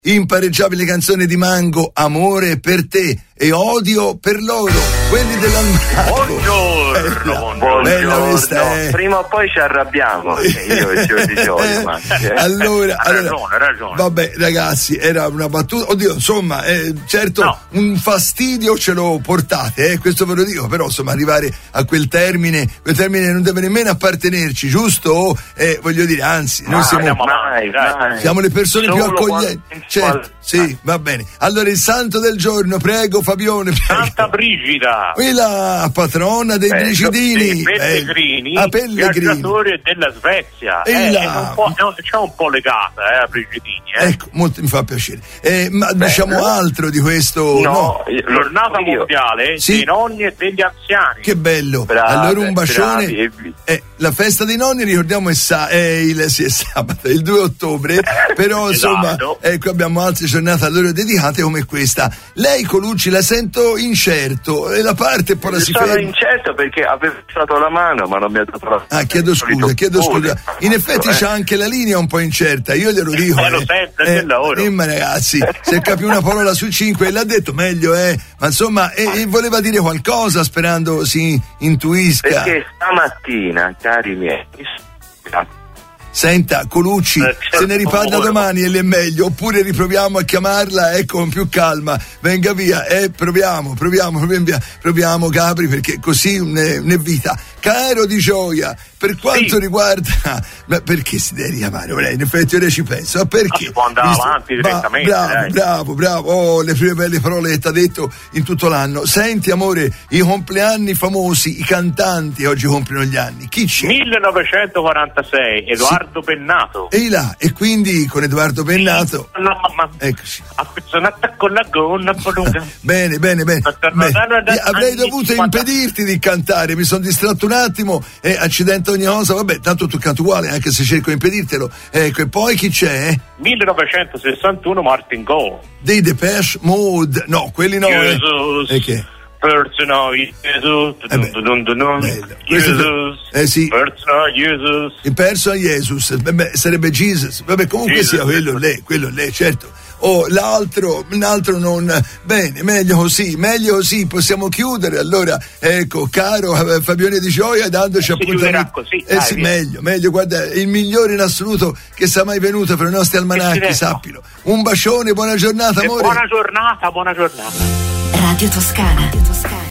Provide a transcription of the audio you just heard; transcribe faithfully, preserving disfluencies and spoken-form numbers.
Impareggiabile canzone di Mango, Amore per te e odio per loro, quelli dell'almanacco. Buongiorno, buongiorno. Bella questa, eh. Prima o poi ci arrabbiamo, io e Giorgio di Giorgio. Ma, eh. Allora, ha allora, ragione, ha ragione. Vabbè, ragazzi, era una battuta. Oddio, insomma, eh, certo, no. Un fastidio ce lo portate, eh, questo ve lo dico, però insomma, arrivare a quel termine, quel termine non deve nemmeno appartenerci, giusto? Eh, voglio dire, anzi, noi siamo, mai, mai. siamo le persone Solo più accoglienti. Certo, sì, va bene. Allora il santo del giorno, prego Fabione, prego. Santa Brigida, quella patrona dei eh, Bricidini, Pellegrini, eh, Pellegrini, viaggiatore della Svezia, e eh, là. un po', no, c'è un po' legata eh, a Bricidini, eh. Ecco, molto mi fa piacere. Eh, ma Beh, diciamo no. altro di questo? No, no. Giornata io. mondiale sì. dei nonni e degli anziani. Che bello. Brave, allora un bacione. bravi. Eh, la festa dei nonni, ricordiamo, è, sa- è, il, sì, è sabato, è il due ottobre, però insomma, esatto. Ecco, abbiamo altre giornate a loro dedicate come questa. Lei, Colucci, la sento incerto e la parte poi la si Sono ferma. incerto perché avevo alzato la mano ma non mi ha dato la Ah, chiedo scusa, chiedo scusa. In effetti eh. c'è anche la linea un po' incerta, io glielo dico. Eh, lo eh, sento, è eh, del lavoro. eh, ma ragazzi, se capi una parola su cinque, l'ha detto meglio, eh. Ma insomma, e, e voleva dire qualcosa sperando si intuisca. Perché stamattina, cari miei, Senta, Colucci, eh, se ne riparla ora. domani e è meglio, oppure riproviamo a chiamarla, ecco, con più calma. Venga via, eh, proviamo, proviamo, proviamo, via. proviamo Capri, perché così ne, ne vita. Caro Di Gioia, per quanto sì. riguarda, ma perché si deve richiamare? Ora, in effetti ora ci penso, ma perché? Si può andare Visto, avanti direttamente. Bravo, dai. bravo, bravo, oh, le prime belle parole che ti ha detto in tutto l'anno. Senti, amore, i compleanni famosi, i cantanti oggi compiono gli anni. Chi c'è? millenovecentoquarantasei, Edoardo sì. Bennato. E là, e quindi con Edoardo Bennato. Sì, no, ma, eccoci. Affezionata con la gonna polunga. Bene, bene, bene. bene. Avrei dovuto impedirti di cantare, mi sono distratto un attimo e accidente ogni cosa, vabbè, tanto tu canti uguale anche se cerco di impedirtelo. Ecco, e poi chi c'è? millenovecentosessantuno Martin Gore. Dei Depeche Mode. No, quelli no. Jesus. Eh. E che? Personal Jesus. Eh beh, dun dun dun. Jesus. Eh sì. Personal Jesus. Il personal Jesus. Beh, sarebbe Jesus. Vabbè, comunque Jesus. Sia quello lì, quello lì, certo. Oh, l'altro, l'altro non. Bene, meglio così, meglio così, possiamo chiudere. Allora, ecco, caro Fabione Di Gioia, dandoci appuntamento. Così, eh dai, sì, via. meglio, meglio, guarda, il migliore in assoluto che sia mai venuto per i nostri almanacchi, sappilo. Un bacione, buona giornata, amore. E buona giornata, buona giornata. Radio Toscana. Radio Toscana.